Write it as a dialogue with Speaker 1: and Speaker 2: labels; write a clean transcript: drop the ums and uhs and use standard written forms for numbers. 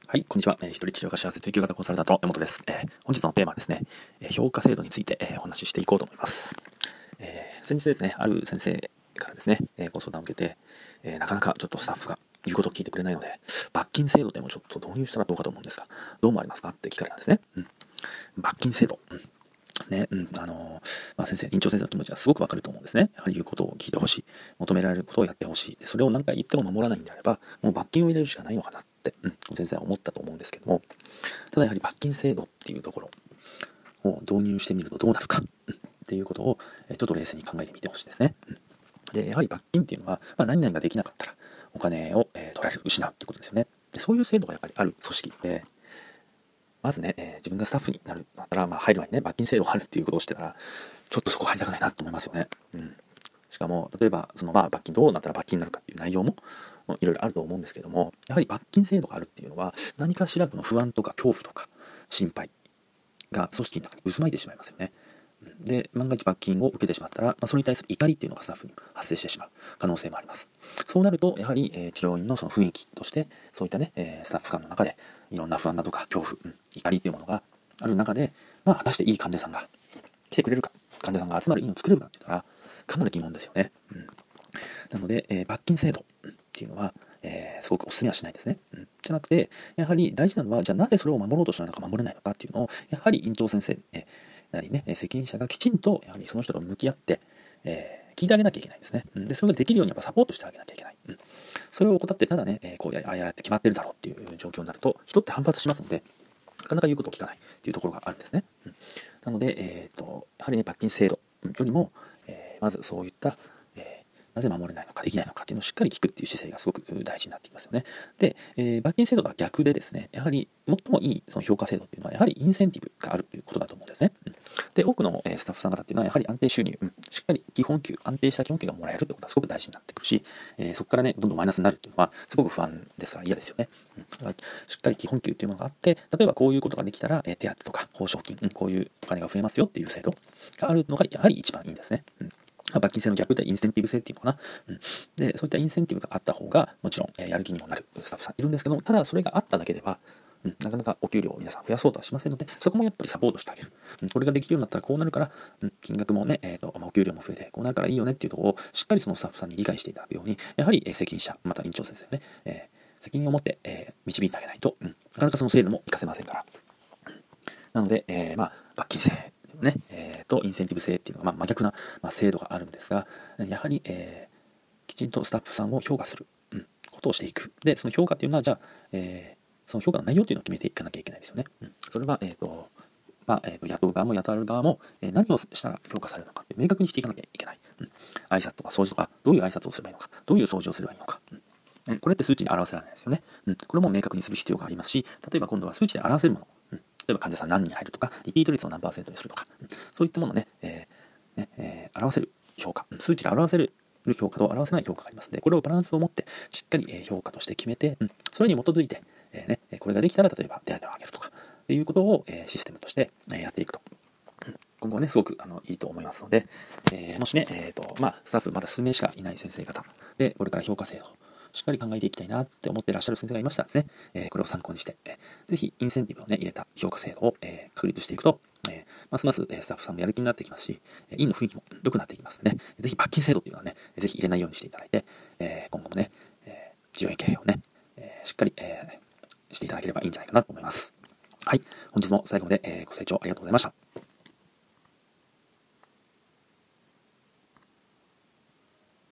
Speaker 1: はい、こんにちは。一人治療が幸せ追求型コンサルタントの山本です。本日のテーマはですね、評価制度について、お話ししていこうと思います。先日ですね、ある先生からですね、ご相談を受けて、なかなかちょっとスタッフが言うことを聞いてくれないので、罰金制度でもちょっと導入したらどうかと思うんですが、どう思われますかって聞かれたんですね。罰金制度。先生、院長先生の気持ちはすごくわかると思うんですね。やはり言うことを聞いてほしい。求められることをやってほしい。それを何回言っても守らないんであれば、もう罰金を入れるしかないのかなって、先生は思ったと思うんですけども、ただやはり罰金制度っていうところを導入してみるとどうなるか、っていうことをちょっと冷静に考えてみてほしいですね。で、やはり罰金っていうのは、何々ができなかったらお金を、取られる、失うっていうことですよね。で、そういう制度がやっぱりある組織で、まずね、自分がスタッフになるんだったら、入る前にね、罰金制度があるっていうことをしてたら、ちょっとそこ入りたくないなと思いますよね。しかも、例えば、罰金どうなったら罰金になるかっていう内容も、いろいろあると思うんですけども、やはり罰金制度があるっていうのは、何かしらの不安とか恐怖とか心配が組織の中に渦巻いてしまいますよね。で、万が一罰金を受けてしまったら、それに対する怒りっていうのがスタッフに発生してしまう可能性もあります。そうなると、やはり、治療院のその雰囲気として、そういったね、スタッフ間の中で、いろんな不安だとか恐怖、怒りっていうものがある中で、果たしていい患者さんが来てくれるか、患者さんが集まる院を作れるかって言ったら、かなり疑問ですよね。なので、罰金制度っていうのは、すごくお勧めはしないですね。じゃなくて、やはり大事なのは、じゃあなぜそれを守ろうとしないのか守れないのかっていうのを、やはり院長先生、なりね、責任者がきちんと、やはりその人と向き合って、聞いてあげなきゃいけないんですね。で、それができるようにやっぱサポートしてあげなきゃいけない。それを怠って、ただね、こうややって決まってるだろうっていう状況になると、人って反発しますので、なかなか言うことを聞かないっていうところがあるんですね。なので、やはりね、罰金制度よりも、まずそういった、なぜ守れないのかできないのかっていうのをしっかり聞くっていう姿勢がすごく大事になってきますよね。で、罰金制度が逆でですね、やはり最もいいその評価制度っていうのはやはりインセンティブがあるということだと思うんですね。で、多くのスタッフさん方っていうのはやはり安定収入、しっかり基本給、安定した基本給がもらえるってことはすごく大事になってくるし、そこからね、どんどんマイナスになるっていうのはすごく不安ですから嫌ですよね。だからしっかり基本給っていうものがあって、例えばこういうことができたら、手当とか報奨金、こういうお金が増えますよっていう制度があるのがやはり一番いいんですね。罰金制の逆でインセンティブ制っていうのかな。で、そういったインセンティブがあった方が、もちろん、やる気にもなるスタッフさんいるんですけども、ただそれがあっただけでは、なかなかお給料を皆さん増やそうとはしませんので、そこもやっぱりサポートしてあげる。これができるようになったらこうなるから、金額もね、お給料も増えて、こうなるからいいよねっていうところを、しっかりそのスタッフさんに理解していただくように、やはり、責任者、また院長先生ね、責任を持って、導いてあげないと、なかなかその制度も活かせませんから。なので、罰金制ね、とインセンティブ制っていうのが、真逆な、制度があるんですが、やはり、きちんとスタッフさんを評価する、ことをしていく。で、その評価っていうのは、じゃあ、その評価の内容っていうのを決めていかなきゃいけないですよね。それは、雇う側も雇われる側も、何をしたら評価されるのかって明確にしていかなきゃいけない。挨拶とか掃除とか、どういう挨拶をすればいいのか、どういう掃除をすればいいのか。これって数値に表せられないですよね。これも明確にする必要がありますし、例えば今度は数値で表せるもの。例えば患者さん何人入るとか、リピート率を何%にするとか、そういったものをね、表せる評価、数値で表せる評価と表せない評価がありますので、これをバランスを持ってしっかり評価として決めて、それに基づいて、これができたら例えば手当を上げるとかっていうことをシステムとしてやっていくと。今後はね、すごくいいと思いますので、もしね、スタッフまだ数名しかいない先生方で、これから評価制度をしっかり考えていきたいなって思っていらっしゃる先生がいましたらですね、これを参考にして、ぜひインセンティブをね、入れた評価制度を確立していくと、ますますスタッフさんもやる気になってきますし、院の雰囲気も良くなっていきますので、ぜひ罰金制度っていうのはね、ぜひ入れないようにしていただいて、今後もね、事業経営をね、しっかり、していただければいいんじゃないかなと思います。はい。本日も最後まで、ご清聴ありがとうございました。